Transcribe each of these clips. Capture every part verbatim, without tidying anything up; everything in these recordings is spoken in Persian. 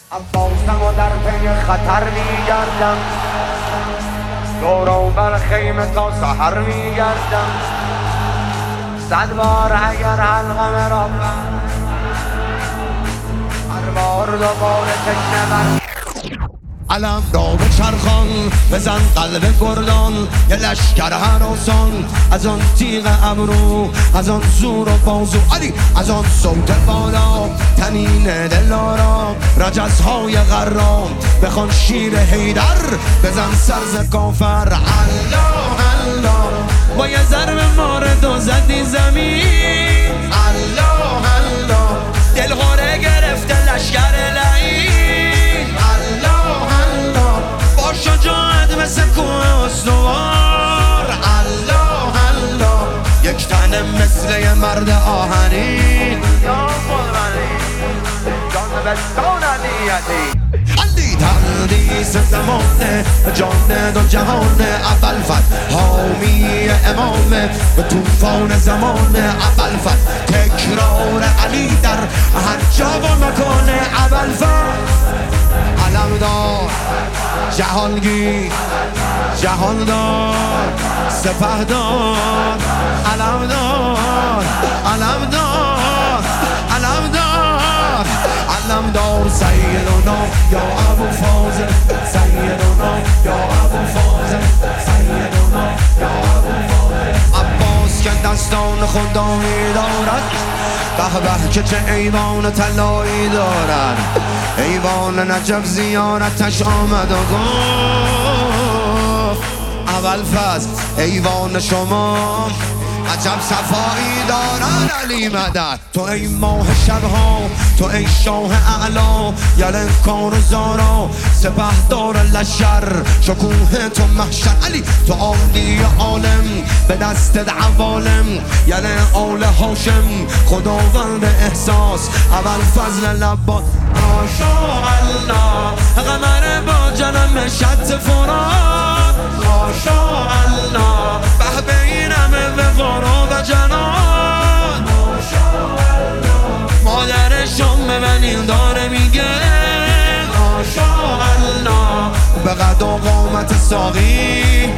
عباسم و در پی خطر میگردم، دور بر خیمه تا سحر میگردم. صد بار اگر حلقم را هر بار دوباره تشنه بر علم را به چرخان بزن قلب گردان، یه لشکر هراسان از آن تیغ ابرو، از آن زور و بازو علی، از آن صوت بالا تنین دلارا، رجزهای غرام بخوان شیر حیدر، بزن سرز کافر الله الله، با یه ضرب مارد و زدی زمین الله الله، دلغاره گرفته لشکر لعین الله الله، با شجاعت مثل کوه استوار الله الله، یک تنه مثل یه مرد آهنین یا قربانی جان بستان علیتی. علی تردیس زمانه جان دو جهان، اول فتح حامی امامه به توفان زمانه، اول فتح تکرار علی در هر جا و مکان، اول فتح علمدار جهانگیر جهاندار سپهدار، علمدار علمدار علمدار علمدار، سیدنا یا ابو فاضل، سیدنا یا ابو فاضل، سیدنا یا ابو فاضل. عباس که دستان خدایی دارد، به به که چه ایوان طلایی دارد، ایوان نجف زیارتش آمد و گفت اول فصل ایوان شما عجب صفایی دارن علی مدد. تو ای ماه شبها، تو ای شاه اعلا، یلن کار و زارا سپهدار لشر، شکوه تو محشر علی، تو عالی عالم به دست عوالم، یلن آل هاشم خداوند احساس، اول فضل لبا ماشاءالله، قمر با جنم شط فرات ماشاءالله، به به این همه وقارا و جنان ماشاءالله، مادر شام ببینیم داره میگه ماشاءالله، به قد و قامت ساقی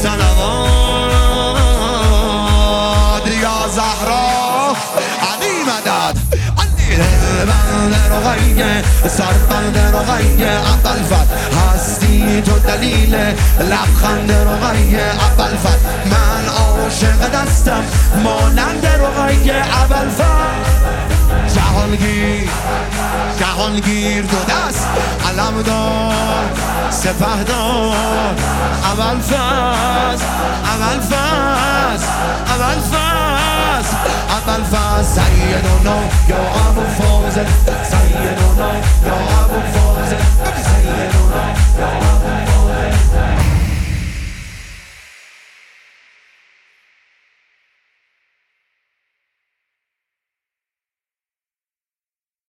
صلوات یا زهرا علی مدد. بند رقیه سربند رقیه، اول فتح هستی تو دلیل لبخند رقیه، اول فتح من عاشق دستم مانند رقیه، اول فتح جهانگیر جهانگیر دو دست علمدار سپهدار، اول فصل اول فصل اول فصل اول فصل، سیدنا یا